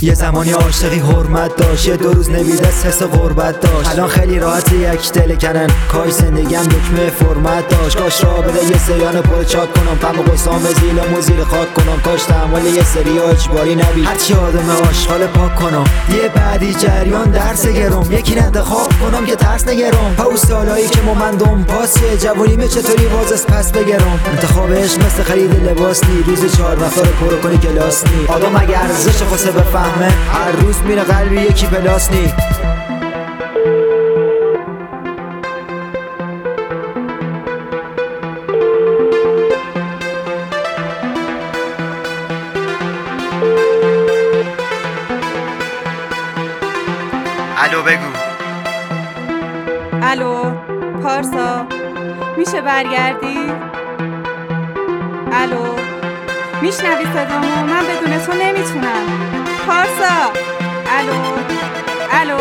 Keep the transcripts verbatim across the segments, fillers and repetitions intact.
یه زمانی عاشقی حرمت داشت، یه دو روز نویدست حس غربت داشت. الان خیلی راحت یک دل کنن، کاش زندگیم دکمه فرمت داشت. کاش را بده یه سریان پر چاک کنم، پم و قسام زیل موزیر خاک کنم. کاش تحمل یه سری اجباری نبی، هرچی آدم آشغال پاک کنم. یه بعدی جریان درس گرم، یکی انتخاب کنم که ترس نگرم. پاو سالایی که مومندم پاسیه، جوانیمه چطوری باز از پس بگرم. انتخابش مثل خرید لباس نی، روز چهار وقتا رو پرو کنی کلاس نی. آدم اگه ارزش خواسته بفهمه، هر روز میره قلبی یکی پلاس نی. الو بگو. الو پارسا، میشه برگردی؟ الو میشنوی صدامو؟ من بدون تو نمیتونم. پارسا. الو الو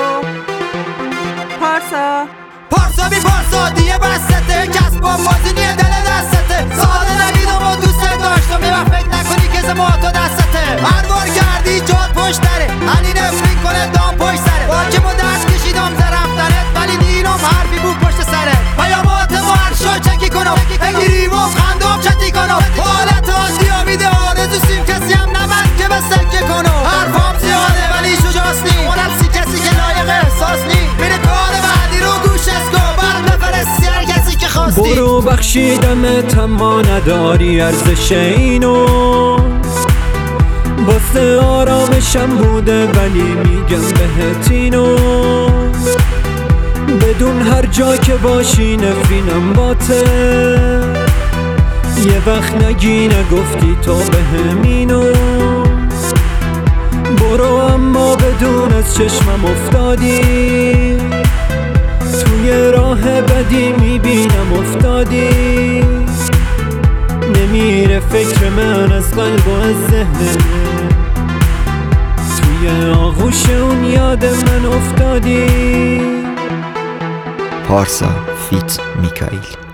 پارسا. پارسا بی پارسا دیگه بسته، کسب با بازی نیه دل دسته. ساده نبیدم و دوست داشتم، یه وقت فکر نکنی که زما تو دسته. هر بار کردی جات پشت داره، علی نفرین کنه دام پشت سره. با که ما دست کشیدم زرفتنت، ولی دیرم حرفی بود پشت سره. پیامات ما هر شو چکی کنم، بگیریم و خندم چتی کنم. حالت آزیا میده آرزو سیم، کسی هم نمند که به سکه کنم. حرفام زیاده ولی شجاست نی، اونم سی کسی که لایق احساس نی. میره کار بعدی رو گوش اسکو، بر بفرستی هر کسی که خواستی. برو بخشیدمت اما نداری ارزش اینو، واسه آرامشم بوده ولی میگم بهت اینو. بدون هر جا که باشی نفرینم باته، یه وقت نگی نگفتی تو بهم اینو. برو اما بدون از چشمم افتادی، توی راه بدی میبینم افتادی. نمیره فکر من از قلب و از ذهنه، توی آغوش اون یاد من افتادی. پارسا فیت میکائیل.